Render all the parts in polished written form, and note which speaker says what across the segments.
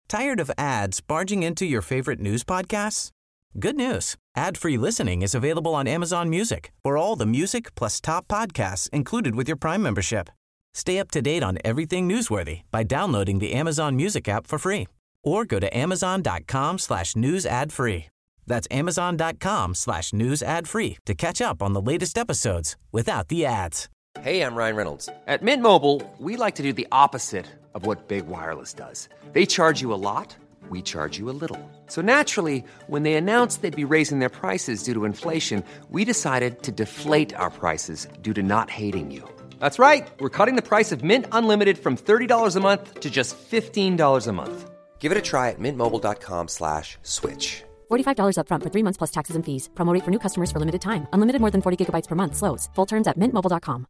Speaker 1: Tired of ads barging into your favorite news podcasts? Good news. Ad-free listening is available on Amazon Music for all the music plus top podcasts included with your Prime membership. Stay up to date on everything newsworthy by downloading the Amazon Music app for free or go to amazon.com/news ad free. That's amazon.com/news ad free to catch up on the latest episodes without the ads.
Speaker 2: Hey, I'm Ryan Reynolds. At Mint Mobile, we like to do the opposite of what Big Wireless does. They charge you a lot, we charge you a little. So naturally, when they announced they'd be raising their prices due to inflation, we decided to deflate our prices due to not hating you. That's right. We're cutting the price of Mint Unlimited from $30 a month to just $15 a month. Give it a try at mintmobile.com/switch.
Speaker 3: $45 up front for 3 months plus taxes and fees. Promo rate for new customers for limited time. Unlimited more than 40 gigabytes per month. Slows full terms at mintmobile.com.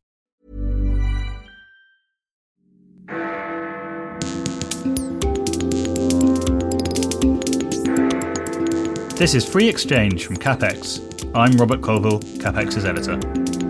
Speaker 4: This is Free Exchange from CapX. I'm Robert Colville, CapX's editor.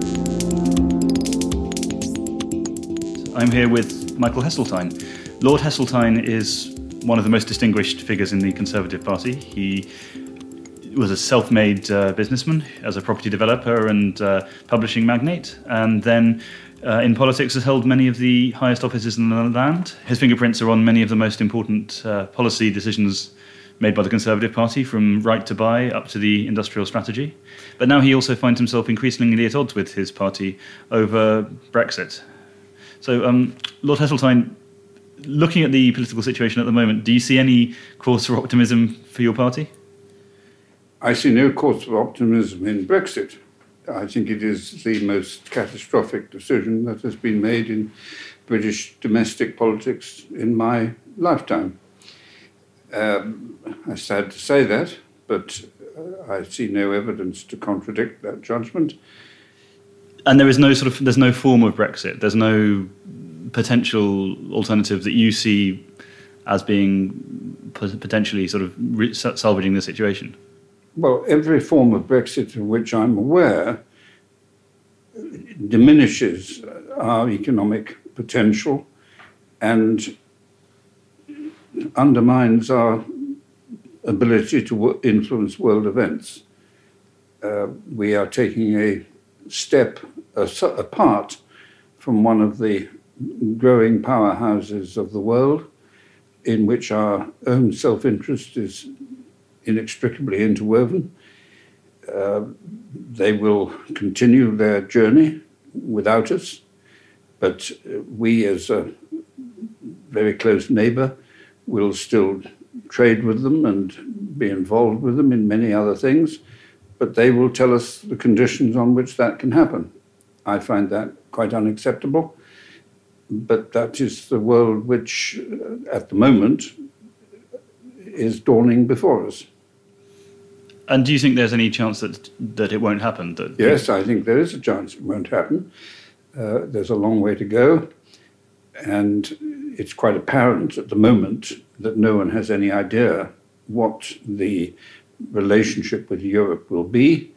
Speaker 4: I'm here with Michael Heseltine. Lord Heseltine is one of the most distinguished figures in the Conservative Party. He was a self-made businessman as a property developer and publishing magnate, and then in politics has held many of the highest offices in the land. His fingerprints are on many of the most important policy decisions made by the Conservative Party, from right to buy up to the industrial strategy. But now he also finds himself increasingly at odds with his party over Brexit. So, Lord Heseltine, looking at the political situation at the moment, do you see any cause for optimism for your party?
Speaker 5: I see no cause for optimism in Brexit. I think it is the most catastrophic decision that has been made in British domestic politics in my lifetime. I'm sad to say that, but I see no evidence to contradict that judgment.
Speaker 4: And there's no form of Brexit. There's no potential alternative that you see as being potentially sort of salvaging the situation.
Speaker 5: Well, every form of Brexit of which I'm aware diminishes our economic potential and undermines our ability to influence world events. We are taking a step apart from one of the growing powerhouses of the world, in which our own self-interest is inextricably interwoven. They will continue their journey without us, but we, as a very close neighbour, will still trade with them and be involved with them in many other things, but they will tell us the conditions on which that can happen. I find that quite unacceptable, but that is the world which, at the moment, is dawning before us.
Speaker 4: And do you think there's any chance that it won't happen?
Speaker 5: Yes, I think there is a chance it won't happen. There's a long way to go, and it's quite apparent at the moment that no one has any idea what the relationship with Europe will be,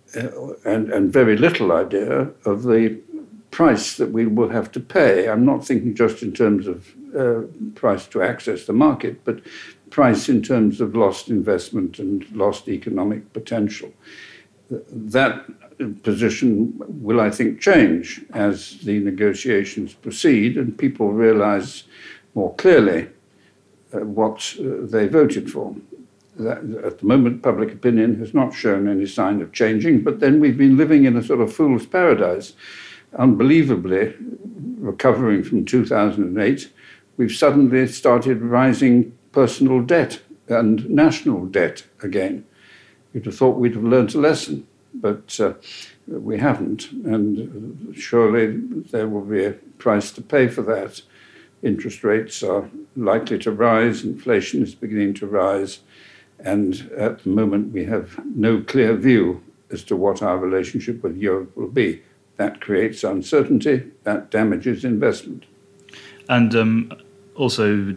Speaker 5: and very little idea of the price that we will have to pay. I'm not thinking just in terms of price to access the market, but price in terms of lost investment and lost economic potential. That position will, I think, change as the negotiations proceed and people realize more clearly what they voted for. At the moment, public opinion has not shown any sign of changing, but then we've been living in a sort of fool's paradise. Unbelievably, recovering from 2008, we've suddenly started rising personal debt and national debt again. You'd have thought we'd have learnt a lesson, but we haven't, and surely there will be a price to pay for that. Interest rates are likely to rise, inflation is beginning to rise, and at the moment we have no clear view as to what our relationship with Europe will be. That creates uncertainty, that damages investment.
Speaker 4: And also, on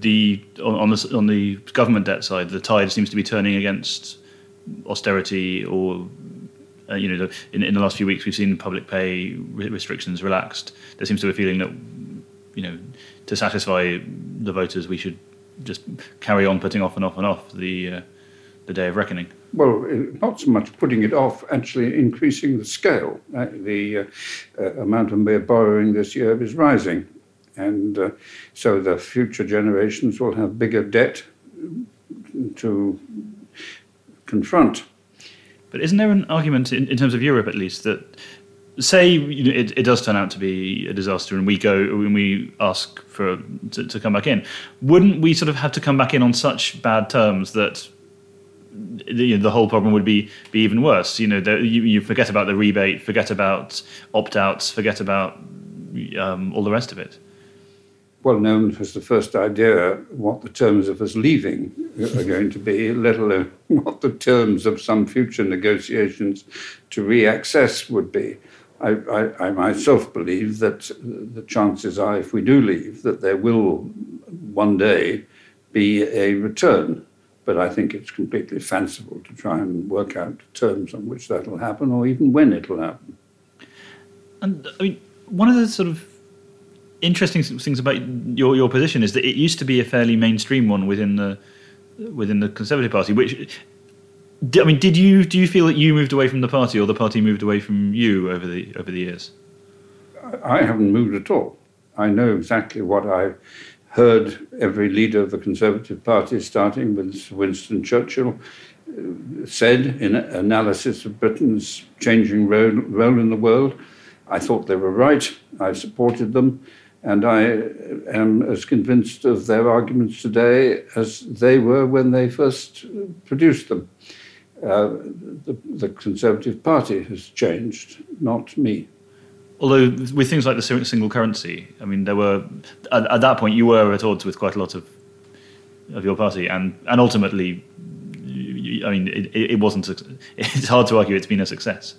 Speaker 4: the government debt side, the tide seems to be turning against austerity, or in the last few weeks we've seen public pay restrictions relaxed. There seems to be a feeling that to satisfy the voters we should just carry on putting off and off and off the day of reckoning?
Speaker 5: Well, not so much putting it off, actually increasing the scale. The amount of mere borrowing this year is rising. And so the future generations will have bigger debt to confront.
Speaker 4: But isn't there an argument, in terms of Europe at least, that say it does turn out to be a disaster and we ask to come back in, wouldn't we sort of have to come back in on such bad terms that the whole problem would be even worse? You forget about the rebate, forget about opt-outs, forget about all the rest of it.
Speaker 5: Well, no one has the first idea what the terms of us leaving are going to be, let alone what the terms of some future negotiations to reaccess would be. I myself believe that the chances are, if we do leave, that there will one day be a return. But I think it's completely fanciful to try and work out terms on which that will happen, or even when it will happen. And
Speaker 4: I mean, one of the sort of interesting things about your position is that it used to be a fairly mainstream one within the Conservative Party. Which, I mean, do you feel that you moved away from the party, or the party moved away from you over the years?
Speaker 5: I haven't moved at all. I know exactly what I heard every leader of the Conservative Party, starting with Winston Churchill, said in analysis of Britain's changing role in the world. I thought they were right. I supported them. And I am as convinced of their arguments today as they were when they first produced them. The Conservative Party has changed, not me.
Speaker 4: Although with things like the single currency, I mean, there were at that point you were at odds with quite a lot of your party, and ultimately, I mean, it wasn't. It's hard to argue it's been a success.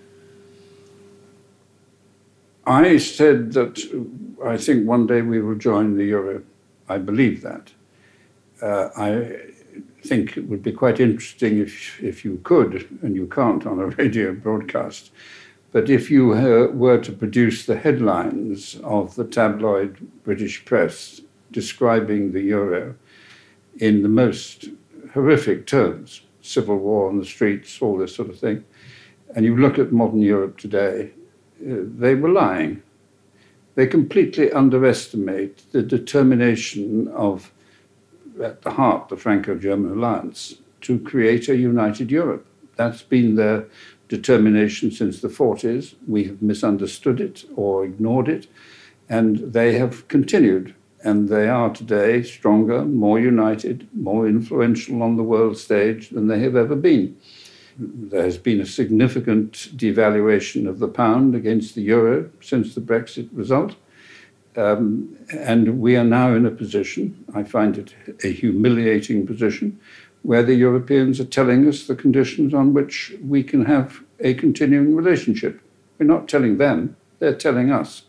Speaker 5: I said that I think one day we will join the euro. I believe that. I think it would be quite interesting if you could, and you can't on a radio broadcast, but if you were to produce the headlines of the tabloid British press describing the euro in the most horrific terms, civil war on the streets, all this sort of thing, and you look at modern Europe today, they were lying. They completely underestimate the determination of, at the heart, the Franco-German alliance to create a united Europe. That's been their determination since the 40s. We have misunderstood it or ignored it, and they have continued. And they are today stronger, more united, more influential on the world stage than they have ever been. There has been a significant devaluation of the pound against the euro since the Brexit result. And we are now in a position, I find it a humiliating position, where the Europeans are telling us the conditions on which we can have a continuing relationship. We're not telling them, they're telling us.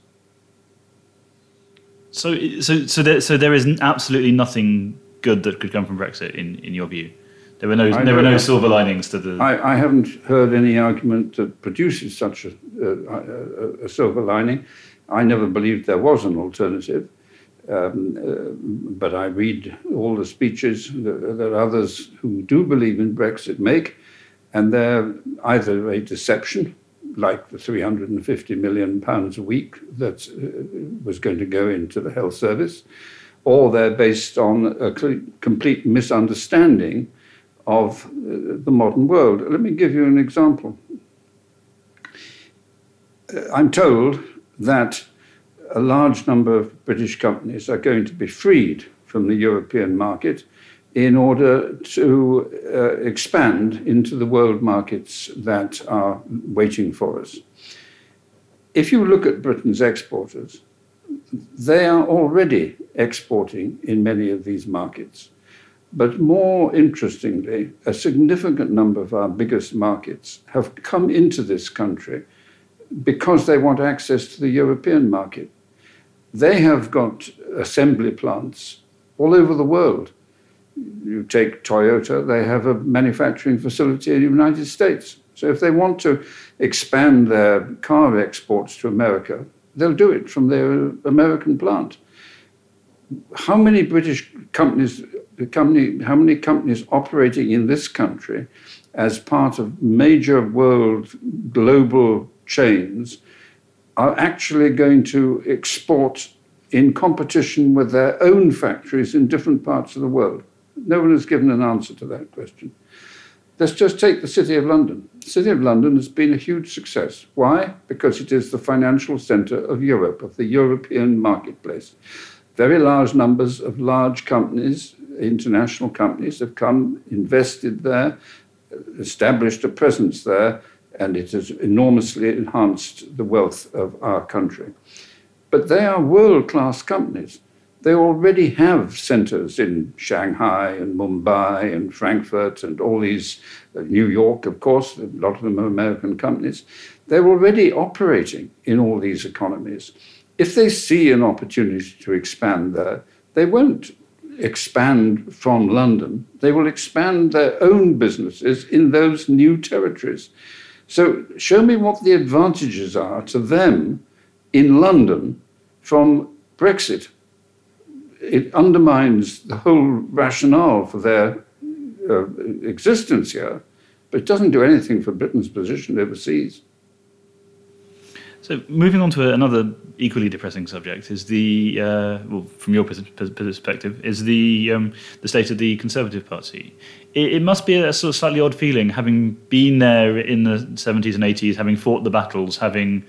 Speaker 4: So there is absolutely nothing good that could come from Brexit in your view? There were no silver linings to the...
Speaker 5: I haven't heard any argument that produces such a silver lining. I never believed there was an alternative. But I read all the speeches that others who do believe in Brexit make, and they're either a deception, like the £350 million a week that was going to go into the health service, or they're based on a complete misunderstanding of the modern world. Let me give you an example. I'm told that a large number of British companies are going to be freed from the European market in order to expand into the world markets that are waiting for us. If you look at Britain's exporters, they are already exporting in many of these markets. But more interestingly, a significant number of our biggest markets have come into this country because they want access to the European market. They have got assembly plants all over the world. You take Toyota, they have a manufacturing facility in the United States. So if they want to expand their car exports to America, they'll do it from their American plant. how many British companies, how many companies operating in this country as part of major world global chains are actually going to export in competition with their own factories in different parts of the world? No one has given an answer to that question. Let's just take the City of London. The City of London has been a huge success. Why? Because it is the financial centre of Europe, of the European marketplace. Very large numbers of large companies, international companies, have come, invested there, established a presence there, and it has enormously enhanced the wealth of our country. But they are world-class companies. They already have centres in Shanghai and Mumbai and Frankfurt and all these, New York, of course, a lot of them are American companies. They're already operating in all these economies. If they see an opportunity to expand there, they won't expand from London. They will expand their own businesses in those new territories. So show me what the advantages are to them in London from Brexit. It undermines the whole rationale for their existence here, but it doesn't do anything for Britain's position overseas.
Speaker 4: So moving on to another equally depressing subject is the, from your perspective, is the state of the Conservative Party. It must be a sort of slightly odd feeling, having been there in the 70s and 80s, having fought the battles, having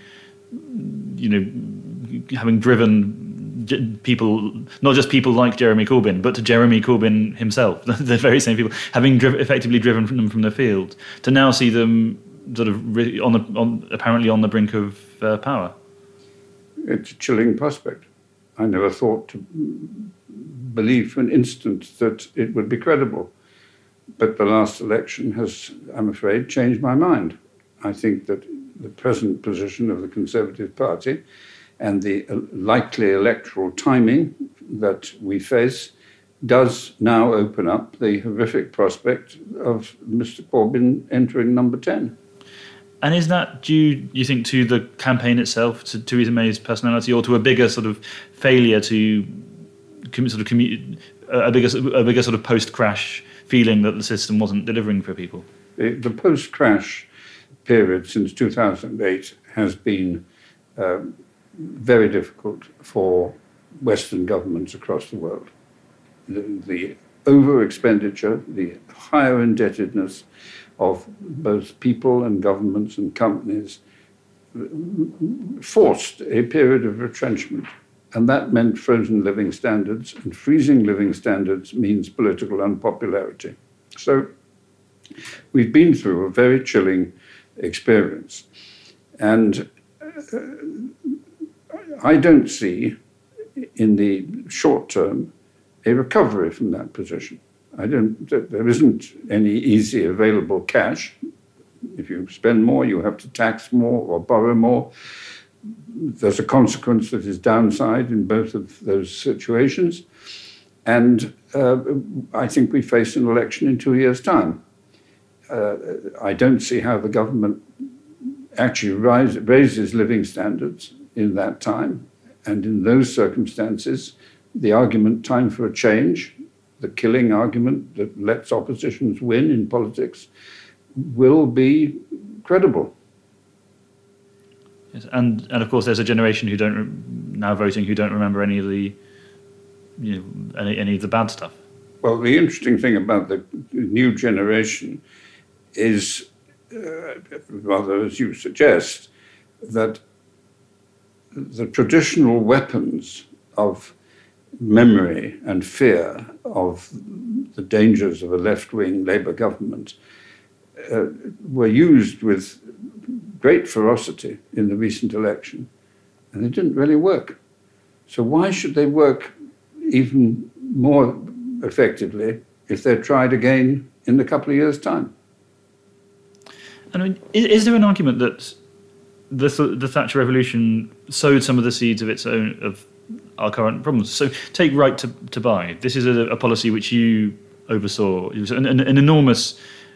Speaker 4: driven people, not just people like Jeremy Corbyn, but to Jeremy Corbyn himself, the very same people, having effectively driven them from the field, to now see them sort of apparently on the brink of power.
Speaker 5: It's a chilling prospect. I never thought to believe for an instant that it would be credible. But the last election has, I'm afraid, changed my mind. I think that the present position of the Conservative Party and the likely electoral timing that we face does now open up the horrific prospect of Mr. Corbyn entering number 10.
Speaker 4: And is that due, you think, to the campaign itself, to Theresa May's personality, or to a bigger sort of failure to a bigger sort of post-crash feeling that the system wasn't delivering for people?
Speaker 5: The post-crash period since 2008 has been very difficult for Western governments across the world. The over-expenditure, the higher indebtedness of both people and governments and companies forced a period of retrenchment. And that meant frozen living standards, and freezing living standards means political unpopularity. So we've been through a very chilling experience. And I don't see, in the short term, a recovery from that position. There isn't any easy available cash. If you spend more, you have to tax more or borrow more. There's a consequence that is downside in both of those situations. And I think we face an election in 2 years' time. I don't see how the government actually raises living standards in that time. And in those circumstances, the argument time for a change, the killing argument that lets oppositions win in politics, will be credible.
Speaker 4: Yes, and of course, there's a generation who now voting who don't remember any of the any of the bad stuff.
Speaker 5: Well, the interesting thing about the new generation is, rather as you suggest, that the traditional weapons of memory and fear of the dangers of a left-wing Labour government were used with great ferocity in the recent election, and they didn't really work. So why should they work even more effectively if they're tried again in a couple of years' time?
Speaker 4: I mean, is there an argument that the Thatcher Revolution sowed some of the seeds of our current problems? So take right to buy. This is a policy which you oversaw. It was an enormous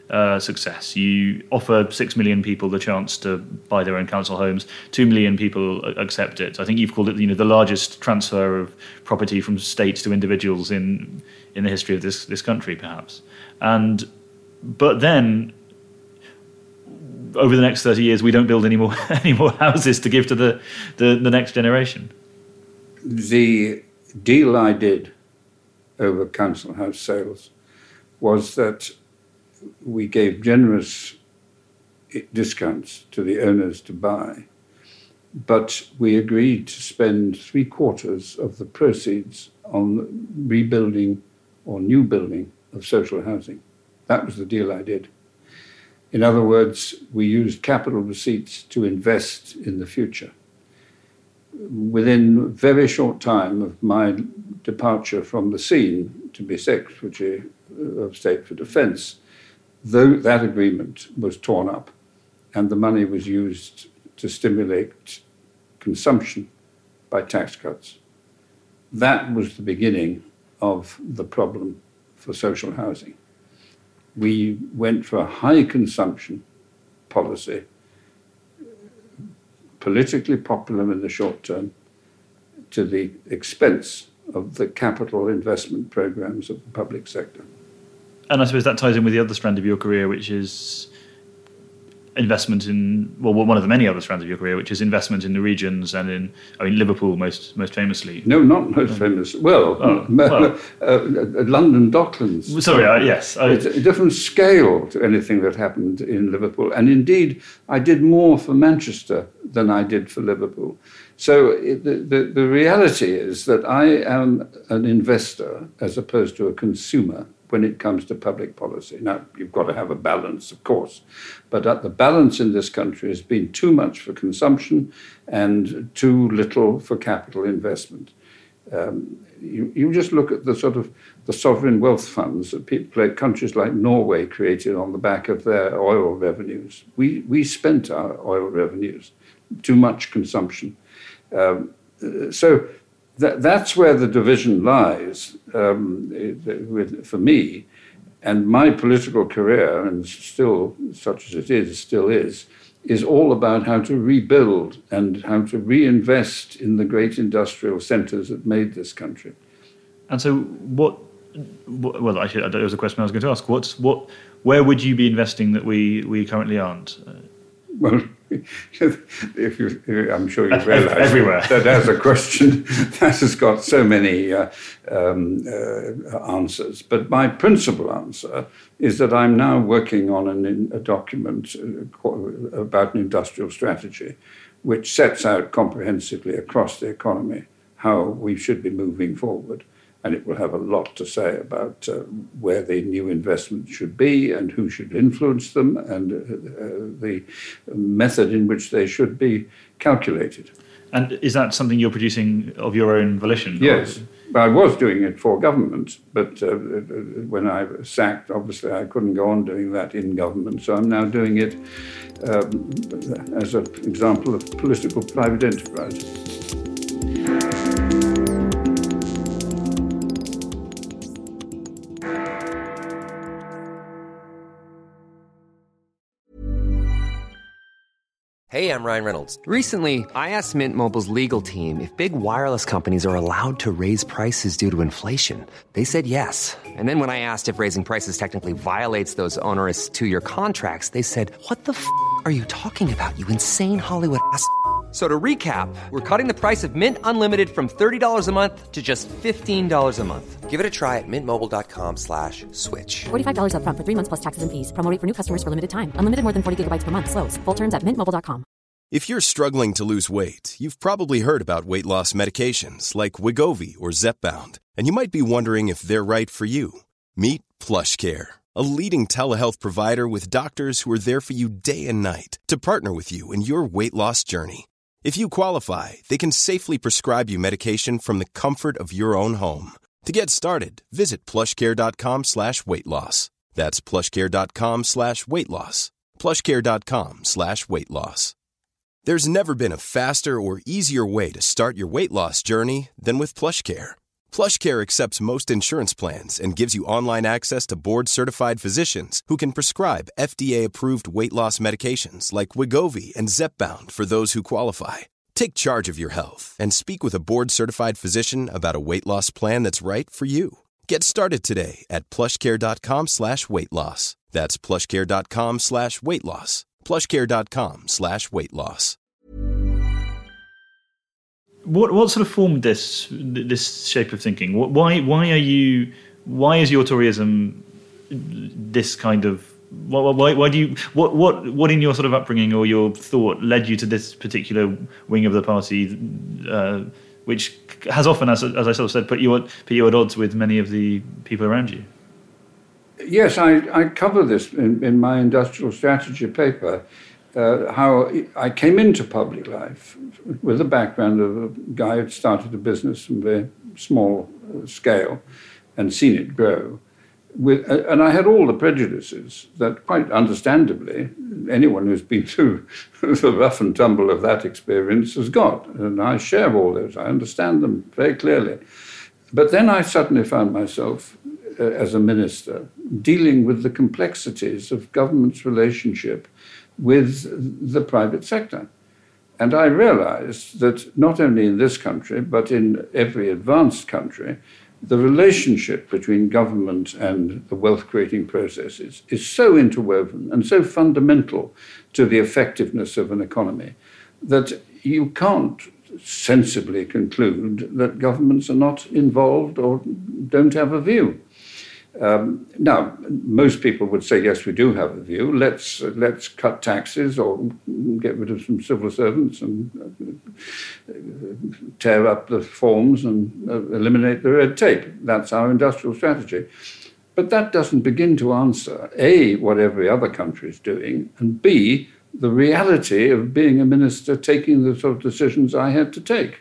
Speaker 4: success. You offer 6 million people the chance to buy their own council homes. 2 million people accept it. I think you've called it, the largest transfer of property from states to individuals in the history of this country, perhaps. But then, over the next 30 years, we don't build any more houses to give to the next generation.
Speaker 5: The deal I did over council house sales was that we gave generous discounts to the owners to buy, but we agreed to spend 3/4 of the proceeds on rebuilding or new building of social housing. That was the deal I did. In other words, we used capital receipts to invest in the future. Within a very short time of my departure from the scene to be Secretary of State for Defence, though that agreement was torn up and the money was used to stimulate consumption by tax cuts. That was the beginning of the problem for social housing. We went for a high consumption policy, politically popular in the short term, to the expense of the capital investment programs of the public sector.
Speaker 4: And I suppose that ties in with the other strand of your career, which is investment in, well, one of the many other strands of your career, which is investment in the regions and in, Liverpool most famously.
Speaker 5: No, not most famous. Well, London Docklands.
Speaker 4: Sorry, yes.
Speaker 5: It's a different scale to anything that happened in Liverpool. And indeed, I did more for Manchester than I did for Liverpool. So the reality is that I am an investor as opposed to a consumer when it comes to public policy. Now, you've got to have a balance, of course, but the balance in this country has been too much for consumption and too little for capital investment. You just look at the sort of the sovereign wealth funds that countries like Norway created on the back of their oil revenues. We spent our oil revenues, too much consumption. So that's where the division lies for me. And my political career, and still, such as it is, still is all about how to rebuild and how to reinvest in the great industrial centres that made this country.
Speaker 4: And so well, actually, that was a question I was going to ask. Where would you be investing that we currently aren't?
Speaker 5: Well, I'm sure you've realised
Speaker 4: everywhere.
Speaker 5: that as a question that has got so many answers. But my principal answer is that I'm now working on a document about an industrial strategy, which sets out comprehensively across the economy how we should be moving forward. And it will have a lot to say about where the new investments should be and who should influence them and the method in which they should be calculated.
Speaker 4: And is that something you're producing of your own volition?
Speaker 5: Yes. I was doing it for government, but when I was sacked, obviously I couldn't go on doing that in government. So I'm now doing it as an example of political private enterprise.
Speaker 2: Hey, I'm Ryan Reynolds. Recently, I asked Mint Mobile's legal team if big wireless companies are allowed to raise prices due to inflation. They said yes. And then when I asked if raising prices technically violates those onerous 2-year contracts, they said, "What the f*** are you talking about, you insane Hollywood ass?" So to recap, we're cutting the price of Mint Unlimited from $30 a month to just $15 a month. Give it a try at mintmobile.com/switch.
Speaker 3: $45 up front for 3 months plus taxes and fees. Promo rate for new customers for limited time. Unlimited more than 40 gigabytes per month. Slows full terms at mintmobile.com.
Speaker 6: If you're struggling to lose weight, you've probably heard about weight loss medications like Wegovy or Zepbound, and you might be wondering if they're right for you. Meet PlushCare, a leading telehealth provider with doctors who are there for you day and night to partner with you in your weight loss journey. If you qualify, they can safely prescribe you medication from the comfort of your own home. To get started, visit plushcare.com/weightloss. That's plushcare.com/weightloss. plushcare.com/weightloss. There's never been a faster or easier way to start your weight loss journey than with PlushCare. PlushCare accepts most insurance plans and gives you online access to board-certified physicians who can prescribe FDA-approved weight loss medications like Wegovy and Zepbound for those who qualify. Take charge of your health and speak with a board-certified physician about a weight loss plan that's right for you. Get started today at plushcare.com/weight-loss. That's plushcare.com/weight-loss. plushcare.com/weight-loss.
Speaker 4: What sort of formed this shape of thinking? Why is your Toryism this kind of? Why do you what in your sort of upbringing or your thought led you to this particular wing of the party, which has often, as I sort of said, put you at odds with many of the people around you?
Speaker 5: Yes, I cover this in my industrial strategy paper. How I came into public life with the background of a guy who'd started a business from a very small scale and seen it grow. And I had all the prejudices that, quite understandably, anyone who's been through the rough and tumble of that experience has got. And I share all those. I understand them very clearly. But then I suddenly found myself, as a minister, dealing with the complexities of government's relationship with the private sector. And I realized that not only in this country, but in every advanced country, the relationship between government and the wealth-creating processes is so interwoven and so fundamental to the effectiveness of an economy that you can't sensibly conclude that governments are not involved or don't have a view. Now, most people would say, yes, we do have a view. Let's cut taxes or get rid of some civil servants and tear up the forms and eliminate the red tape. That's our industrial strategy. But that doesn't begin to answer, A, what every other country is doing, and B, the reality of being a minister taking the sort of decisions I had to take.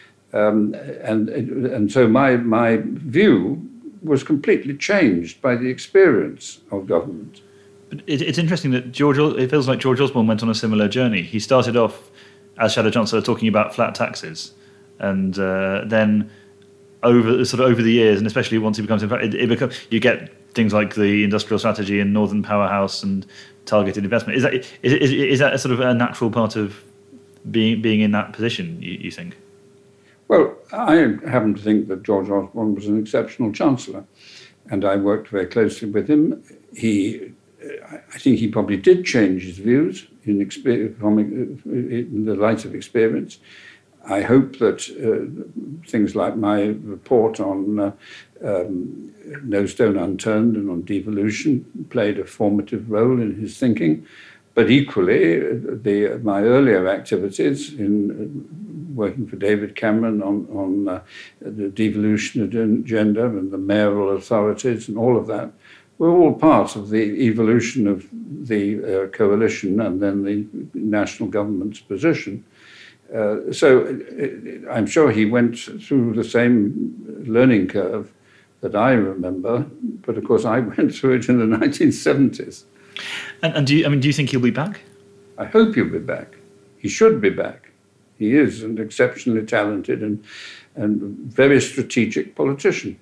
Speaker 5: And so my view was completely changed by the experience of government.
Speaker 4: But it's interesting that it feels like George Osborne went on a similar journey. He started off as Shadow Chancellor talking about flat taxes, and then over the years, and especially once he becomes you get things like the industrial strategy and Northern Powerhouse and targeted investment. Is that a sort of a natural part of being in that position, you think?
Speaker 5: Well, I happen to think that George Osborne was an exceptional chancellor, and I worked very closely with him. I think he probably did change his views in the light of experience. I hope that things like my report on No Stone Unturned and on devolution played a formative role in his thinking. But equally, my earlier activities in working for David Cameron on the devolution agenda and the mayoral authorities and all of that were all part of the evolution of the coalition and then the national government's position. So I'm sure he went through the same learning curve that I remember, but of course I went through it in the 1970s.
Speaker 4: And do you think he'll be back?
Speaker 5: I hope he'll be back. He should be back. He is an exceptionally talented and very strategic politician.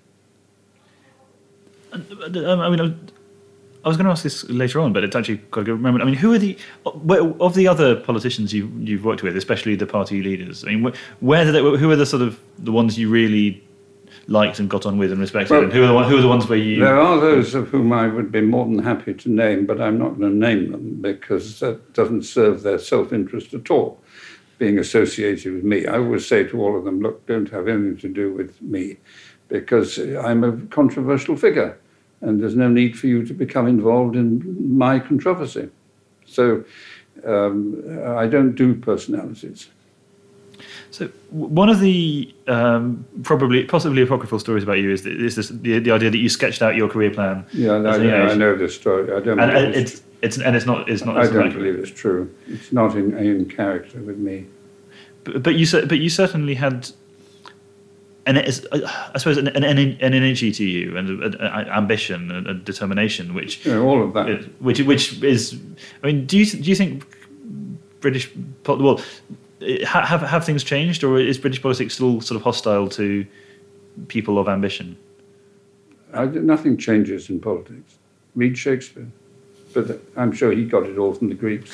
Speaker 4: I was going to ask this later on, but it's actually quite a good moment. I mean, who are of the other politicians you've worked with, especially the party leaders? I mean, who are the sort of the ones you really liked and got on with and respected, and who are the ones where you...
Speaker 5: There are those of whom I would be more than happy to name, but I'm not going to name them because that doesn't serve their self-interest at all, being associated with me. I always say to all of them, look, don't have anything to do with me because I'm a controversial figure and there's no need for you to become involved in my controversy. So I don't do personalities.
Speaker 4: So one of the possibly apocryphal stories about you is the idea that you sketched out your career plan.
Speaker 5: Yeah, I know this story. I don't.
Speaker 4: It's not.
Speaker 5: I don't believe it's true. It's not in character with me.
Speaker 4: But you certainly had, I suppose, an energy to you and an ambition and a determination, which
Speaker 5: all of that.
Speaker 4: Which is. I mean, do you think British have things changed, or is British politics still sort of hostile to people of ambition?
Speaker 5: Nothing changes in politics. Read Shakespeare. But I'm sure he got it all from the Greeks.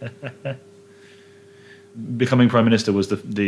Speaker 4: Becoming Prime Minister was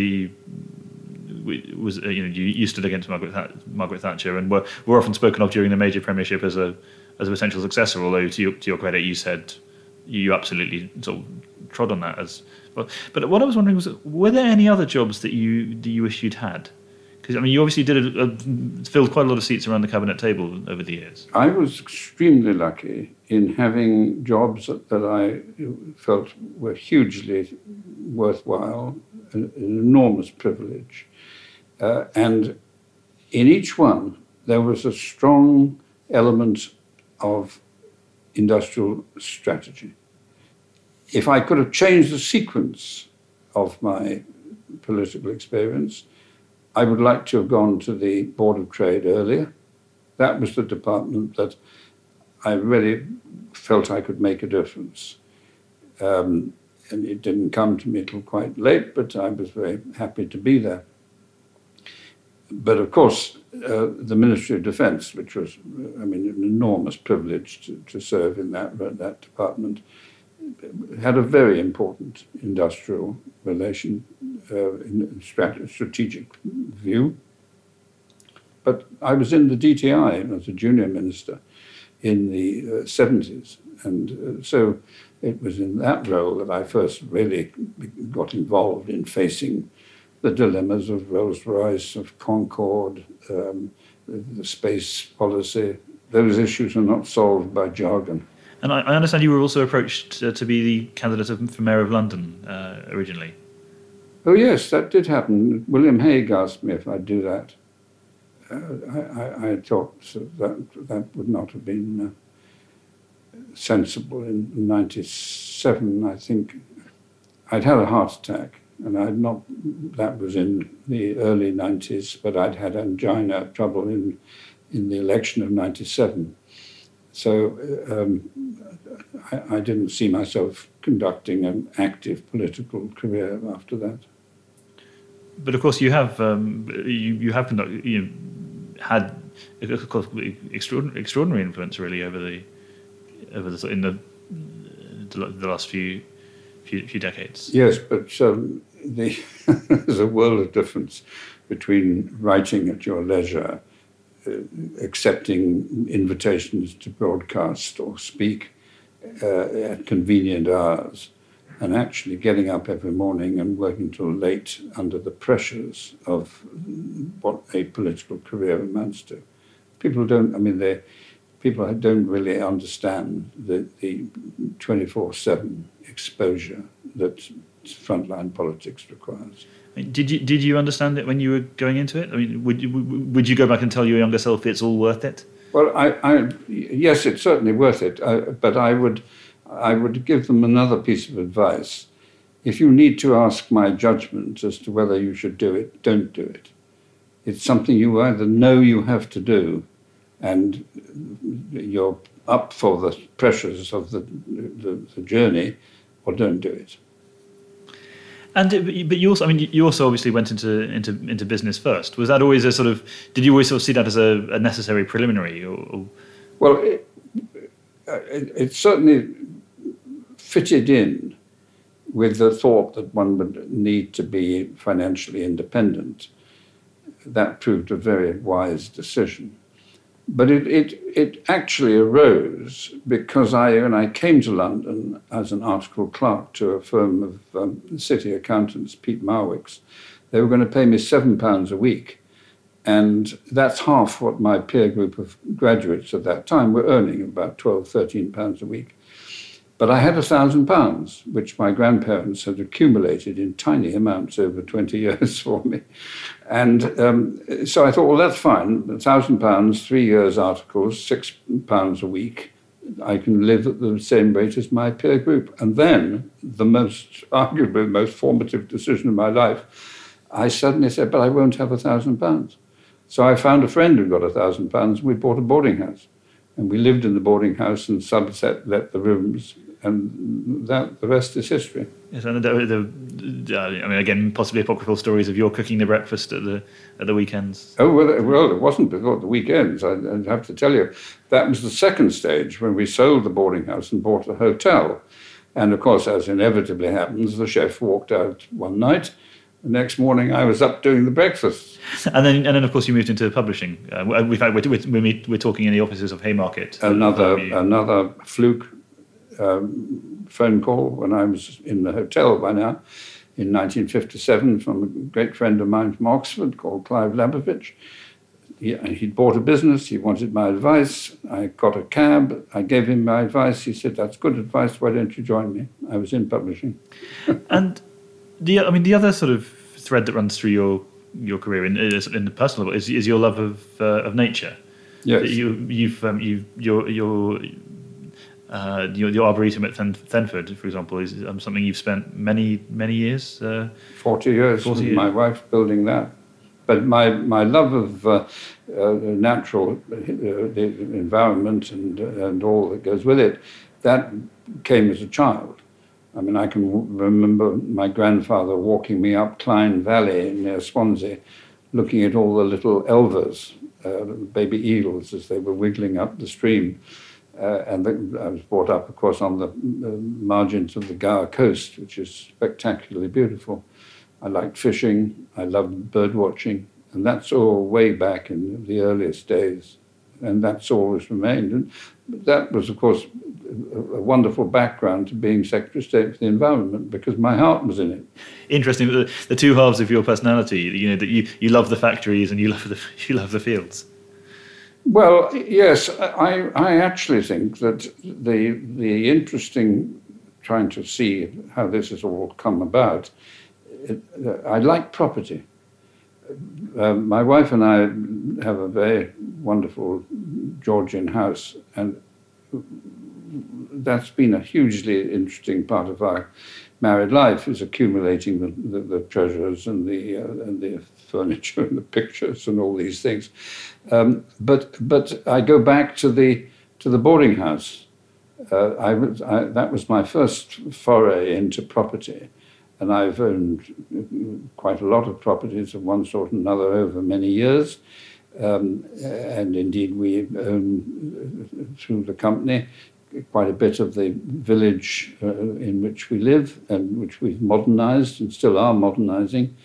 Speaker 4: you stood against Margaret Thatcher and were often spoken of during the major premiership as a potential successor. Although to your credit, you said you absolutely sort of trod on that as well. But what I was wondering was, were there any other jobs that you wish you'd had? Because you obviously filled quite a lot of seats around the cabinet table over the years.
Speaker 5: I was extremely lucky in having jobs that I felt were hugely worthwhile, an enormous privilege. And in each one, there was a strong element of industrial strategy. If I could have changed the sequence of my political experience, I would like to have gone to the Board of Trade earlier. That was the department that I really felt I could make a difference. And it didn't come to me till quite late, but I was very happy to be there. But of course, the Ministry of Defence, which was, an enormous privilege to serve in that department, had a very important industrial relation in strategic view. But I was in the DTI as a junior minister in the 70s. And so it was in that role that I first really got involved in facing the dilemmas of Rolls-Royce, of Concorde, the space policy. Those issues are not solved by jargon.
Speaker 4: And I understand you were also approached to be the candidate for Mayor of London originally.
Speaker 5: Oh yes, that did happen. William Hague asked me if I'd do that. I thought that would not have been sensible. In 97, I think, I'd had a heart attack, and that was in the early 90s, but I'd had angina trouble in the election of 97. So I didn't see myself conducting an active political career after that.
Speaker 4: But of course, you have had extraordinary influence really over the last few decades.
Speaker 5: Yes, but there's a world of difference between writing at your leisure, accepting invitations to broadcast or speak at convenient hours, and actually getting up every morning and working till late under the pressures of what a political career amounts to. People don't really understand the 24/7 exposure that frontline politics requires.
Speaker 4: Did you understand it when you were going into it? I mean, would you go back and tell your younger self it's all worth it?
Speaker 5: Well, yes, it's certainly worth it. But I would give them another piece of advice. If you need to ask my judgment as to whether you should do it, don't do it. It's something you either know you have to do, and you're up for the pressures of the journey, or don't do it.
Speaker 4: But you also obviously went into business first. Was that always a sort of? Did you always sort of see that as a necessary preliminary? Or?
Speaker 5: Well, it certainly fitted in with the thought that one would need to be financially independent. That proved a very wise decision. But it actually arose because when I came to London as an article clerk to a firm of city accountants, Pete Marwick's, they were going to pay me £7 a week. And that's half what my peer group of graduates at that time were earning, about £12, £13 a week. But I had £1,000, which my grandparents had accumulated in tiny amounts over 20 years for me. And so I thought, well, that's fine. £1,000, 3 years articles, £6 a week. I can live at the same rate as my peer group. And then, arguably the most formative decision of my life, I suddenly said, but I won't have £1,000. So I found a friend who got £1,000, and we bought a boarding house. And we lived in the boarding house, and Somerset let the rooms, And that the rest is history.
Speaker 4: Yes, and again, possibly apocryphal stories of your cooking the breakfast at the weekends.
Speaker 5: Oh, well, it wasn't before the weekends. I'd have to tell you. That was the second stage when we sold the boarding house and bought a hotel. And of course, as inevitably happens, the chef walked out one night. The next morning, I was up doing the breakfast.
Speaker 4: And then, of course, you moved into publishing. We're talking in the offices of Haymarket.
Speaker 5: Another fluke phone call when I was in the hotel by now in 1957 from a great friend of mine from Oxford called Clive Labovich. He'd bought a business. He wanted my advice. I got a cab. I gave him my advice. He said, "That's good advice. Why don't you join me?" I was in publishing.
Speaker 4: And the other sort of thread that runs through your career in the personal level is your love of nature.
Speaker 5: Yes.
Speaker 4: Your arboretum at Thenford, for example, is something you've spent many years.
Speaker 5: 40 years with my wife building that. But my love of natural the environment and all that goes with it, that came as a child. I mean, I can remember my grandfather walking me up Clyne Valley near Swansea, looking at all the little elvers, baby eels, as they were wiggling up the stream. I was brought up, of course, on the margins of the Gower coast, which is spectacularly beautiful. I liked fishing. I loved bird watching. And that's all way back in the earliest days. And that's always remained. And that was, of course, a wonderful background to being Secretary of State for the Environment, because my heart was in it.
Speaker 4: Interesting that the two halves of your personality, that you love the factories and you love the fields.
Speaker 5: Well, yes, I actually think that the interesting, trying to see how this has all come about, I like property. My wife and I have a very wonderful Georgian house, and that's been a hugely interesting part of our married life, is accumulating the treasures and the furniture and the pictures and all these things. But I go back to the boarding house. That was my first foray into property, and I've owned quite a lot of properties of one sort and another over many years. And indeed, we own through the company quite a bit of the village in which we live and which we've modernized and still are modernizing.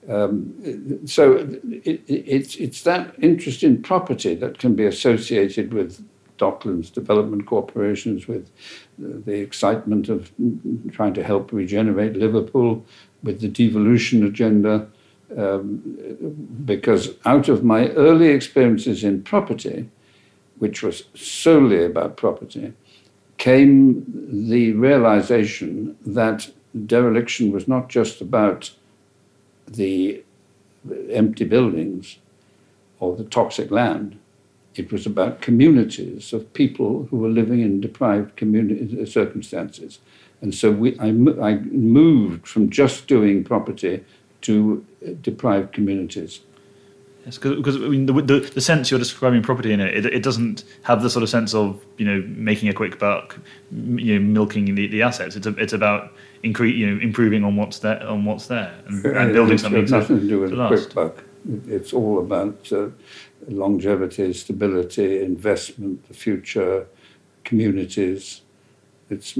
Speaker 5: So it's that interest in property that can be associated with Docklands Development Corporations, with the excitement of trying to help regenerate Liverpool, with the devolution agenda, because out of my early experiences in property, which was solely about property, came the realization that dereliction was not just about the empty buildings or the toxic land. It was about communities of people who were living in deprived circumstances. And so I moved from just doing property to deprived communities.
Speaker 4: Yes, because I mean, the sense you're describing property in it doesn't have the sort of sense of making a quick buck, milking the assets. It's about improving on what's there and building something.
Speaker 5: It has nothing to do with
Speaker 4: a
Speaker 5: quick buck. It's all about longevity, stability, investment, the future, communities. It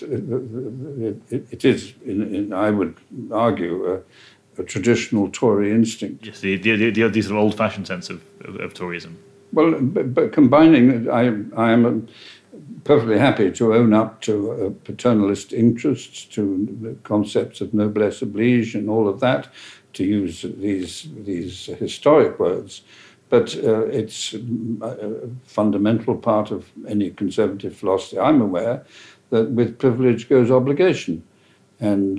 Speaker 5: is, I would argue, a traditional Tory instinct.
Speaker 4: Yes, the sort of old-fashioned sense of Toryism.
Speaker 5: Well, but combining, I am perfectly happy to own up to paternalist interests, to the concepts of noblesse oblige and all of that, to use these historic words. But it's a fundamental part of any conservative philosophy. I'm aware that with privilege goes obligation. And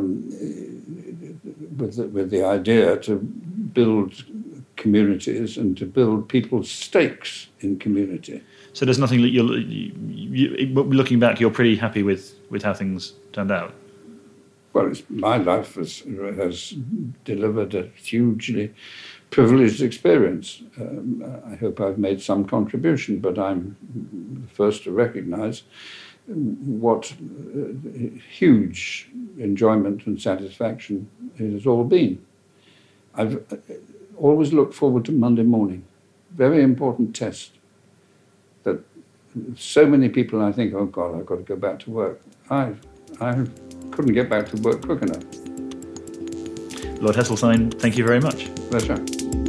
Speaker 5: with the idea to build communities and to build people's stakes in community.
Speaker 4: So there's nothing that looking back, you're pretty happy with how things turned out?
Speaker 5: Well, my life has delivered a hugely privileged experience. I hope I've made some contribution, but I'm the first to recognize what huge enjoyment and satisfaction it has all been. I've always looked forward to Monday morning. Very important test that so many people, I think, oh God, I've got to go back to work. I couldn't get back to work quick enough.
Speaker 4: Lord Heseltine, thank you very much.
Speaker 5: Pleasure.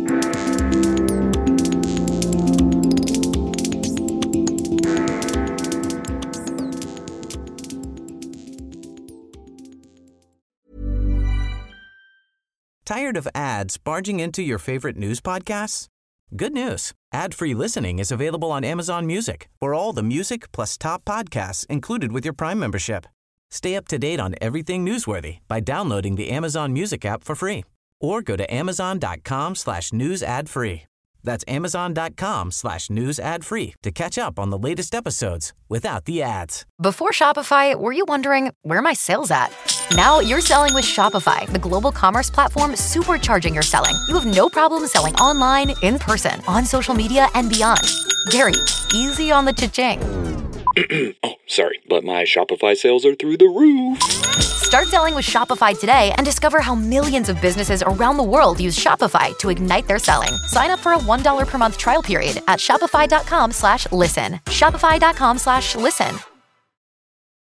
Speaker 1: Tired of ads barging into your favorite news podcasts? Good news. Ad-free listening is available on Amazon Music for all the music plus top podcasts included with your Prime membership. Stay up to date on everything newsworthy by downloading the Amazon Music app for free or go to amazon.com/news ad free. That's amazon.com/news ad free to catch up on the latest episodes without the ads.
Speaker 7: Before Shopify, were you wondering, where are my sales at? Now you're selling with Shopify, the global commerce platform supercharging your selling. You have no problem selling online, in person, on social media, and beyond. Gary, easy on the cha-ching.
Speaker 8: Oh, sorry, but my Shopify sales are through the roof.
Speaker 7: Start selling with Shopify today and discover how millions of businesses around the world use Shopify to ignite their selling. Sign up for a $1 per month trial period at shopify.com/listen. Shopify.com/listen.